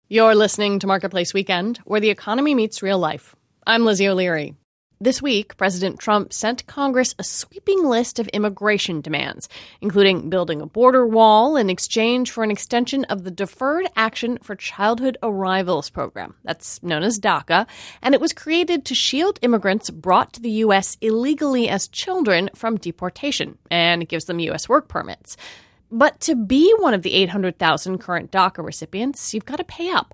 You're listening to Marketplace Weekend, where the economy meets real life. I'm Lizzie O'Leary. This week, President Trump sent Congress a sweeping list of immigration demands, including building a border wall in exchange for an extension of the Deferred Action for Childhood Arrivals program. That's known as DACA, and it was created to shield immigrants brought to the U.S. illegally as children from deportation, and it gives them U.S. work permits. But to be one of the 800,000 current DACA recipients, you've got to pay up.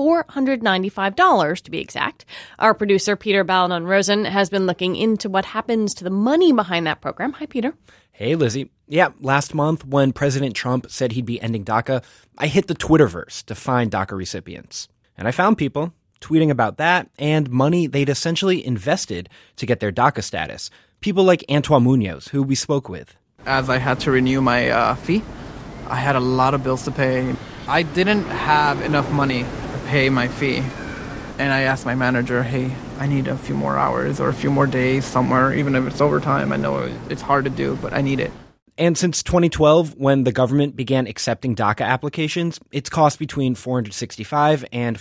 $495 to be exact. Our producer, Peter Balonon-Rosen, has been looking into what happens to the money behind that program. Hi, Peter. Hey, Lizzie. Yeah, last month when President Trump said he'd be ending DACA, I hit the Twitterverse to find DACA recipients. And I found people tweeting about that and money they'd essentially invested to get their DACA status. People like Antoine Munoz, who we spoke with. As I had to renew my fee, I had a lot of bills to pay. I didn't have enough money to pay my fee. And I asked my manager, hey, I need a few more hours or a few more days somewhere, even if it's overtime. I know it's hard to do, but I need it. And since 2012, when the government began accepting DACA applications, it's cost between $465 and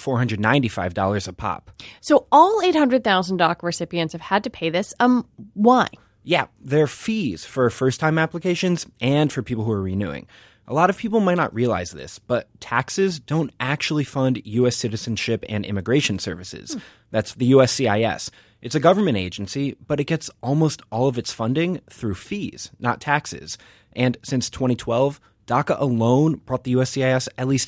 $495 a pop. So all 800,000 DACA recipients have had to pay this. Why? Yeah, there are fees for first-time applications and for people who are renewing. A lot of people might not realize this, but taxes don't actually fund U.S. citizenship and immigration services. That's the USCIS. It's a government agency, but it gets almost all of its funding through fees, not taxes. And since 2012, DACA alone brought the USCIS at least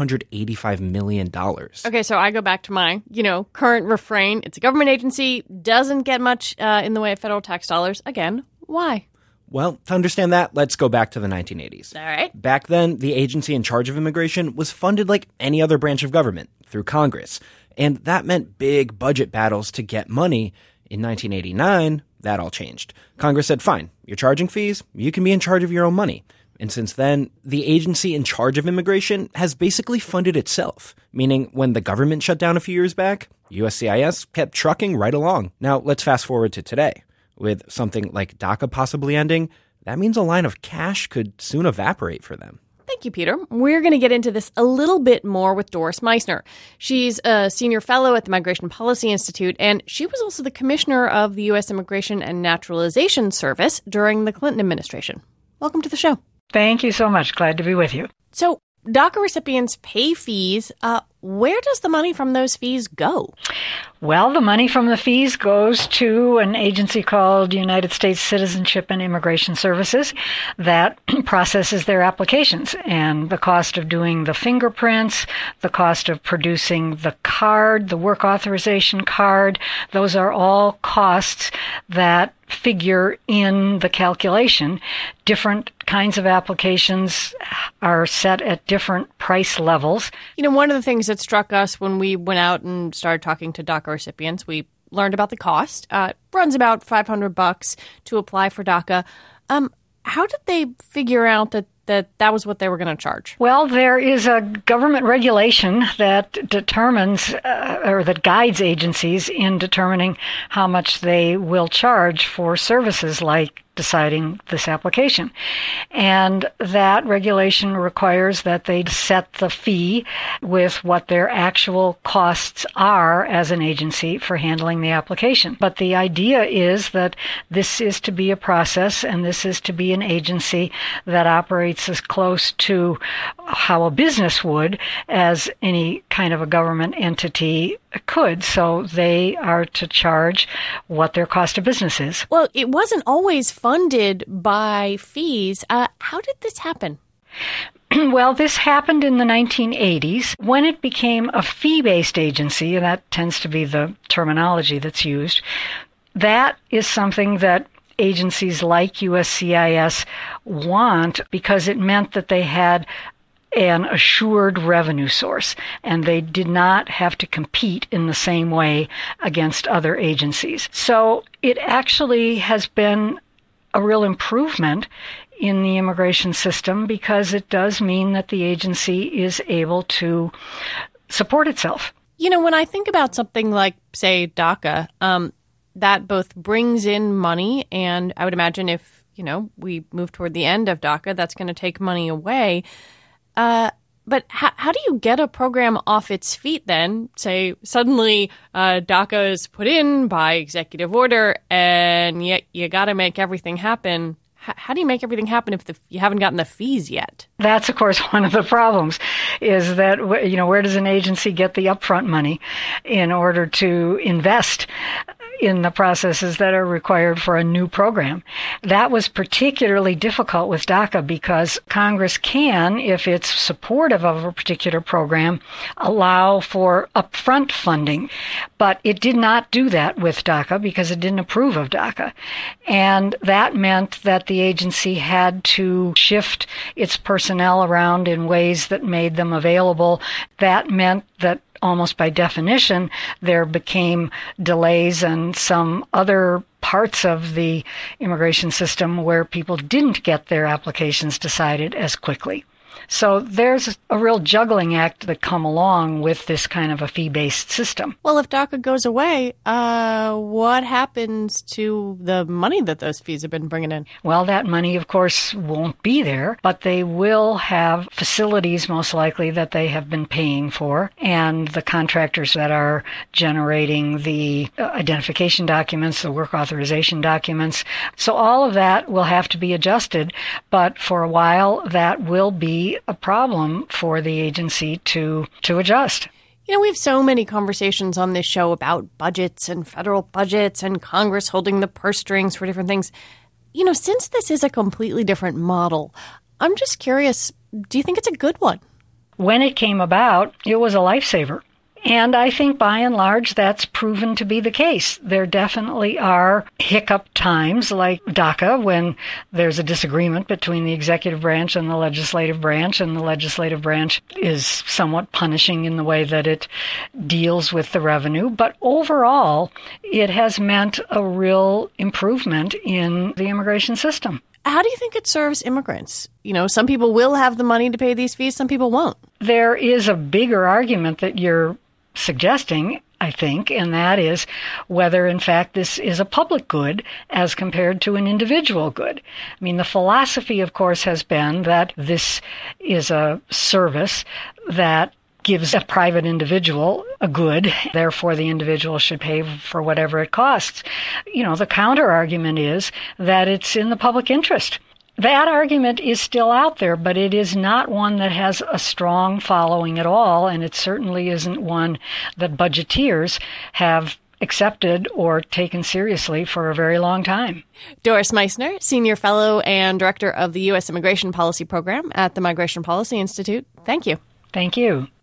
$785 million. Okay, so I go back to my, current refrain. It's a government agency, doesn't get much in the way of federal tax dollars. Again, why? Well, to understand that, let's go back to the 1980s. All right. Back then, the agency in charge of immigration was funded like any other branch of government, through Congress. And that meant big budget battles to get money. In 1989, that all changed. Congress said, fine, you're charging fees, you can be in charge of your own money. And since then, the agency in charge of immigration has basically funded itself, meaning when the government shut down a few years back, USCIS kept trucking right along. Now, let's fast forward to today. With something like DACA possibly ending, that means a line of cash could soon evaporate for them. Thank you, Peter. We're going to get into this a little bit more with Doris Meissner. She's a senior fellow at the Migration Policy Institute, and she was also the commissioner of the U.S. Immigration and Naturalization Service during the Clinton administration. Welcome to the show. Thank you so much. Glad to be with you. So, DACA recipients pay fees. Where does the money from those fees go? Well, the money from the fees goes to an agency called United States Citizenship and Immigration Services that processes their applications. And the cost of doing the fingerprints, the cost of producing the card, the work authorization card, those are all costs that figure in the calculation. Different kinds of applications are set at different price levels. One of the things that struck us when we went out and started talking to DACA recipients, we learned about the cost. It runs about $500 to apply for DACA. How did they figure out that was what they were going to charge? Well, there is a government regulation that determines or that guides agencies in determining how much they will charge for services like deciding this application. And that regulation requires that they set the fee with what their actual costs are as an agency for handling the application. But the idea is that this is to be a process and this is to be an agency that operates as close to how a business would as any kind of a government entity could. So they are to charge what their cost of business is. Well, it wasn't always funded by fees. How did this happen? Well, this happened in the 1980s when it became a fee-based agency, and that tends to be the terminology that's used. That is something that agencies like USCIS want because it meant that they had an assured revenue source, and they did not have to compete in the same way against other agencies. So it actually has been a real improvement in the immigration system because it does mean that the agency is able to support itself. When I think about something like, say, DACA, that both brings in money, and I would imagine if, we move toward the end of DACA, that's going to take money away. But how do you get a program off its feet then? Say suddenly DACA is put in by executive order and yet you got to make everything happen. How do you make everything happen if you haven't gotten the fees yet? That's, of course, one of the problems is that, where does an agency get the upfront money in order to invest in the processes that are required for a new program? That was particularly difficult with DACA because Congress can, if it's supportive of a particular program, allow for upfront funding. But it did not do that with DACA because it didn't approve of DACA. And that meant that the agency had to shift its personnel around in ways that made them available. That meant that almost by definition, there became delays and some other parts of the immigration system where people didn't get their applications decided as quickly. So there's a real juggling act that come along with this kind of a fee-based system. Well, if DACA goes away, what happens to the money that those fees have been bringing in? Well, that money, of course, won't be there, but they will have facilities, most likely, that they have been paying for, and the contractors that are generating the identification documents, the work authorization documents. So all of that will have to be adjusted, but for a while, that will be a problem for the agency to adjust. We have so many conversations on this show about budgets and federal budgets and Congress holding the purse strings for different things. Since this is a completely different model, I'm just curious, do you think it's a good one? When it came about, it was a lifesaver. And I think by and large that's proven to be the case. There definitely are hiccup times like DACA when there's a disagreement between the executive branch and the legislative branch, and the legislative branch is somewhat punishing in the way that it deals with the revenue. But overall, it has meant a real improvement in the immigration system. How do you think it serves immigrants? Some people will have the money to pay these fees, some people won't. There is a bigger argument that you're suggesting, I think, and that is whether, in fact, this is a public good as compared to an individual good. I mean, the philosophy, of course, has been that this is a service that gives a private individual a good, therefore the individual should pay for whatever it costs. The counter argument is that it's in the public interest. That argument is still out there, but it is not one that has a strong following at all, and it certainly isn't one that budgeteers have accepted or taken seriously for a very long time. Doris Meissner, Senior Fellow and Director of the U.S. Immigration Policy Program at the Migration Policy Institute. Thank you. Thank you.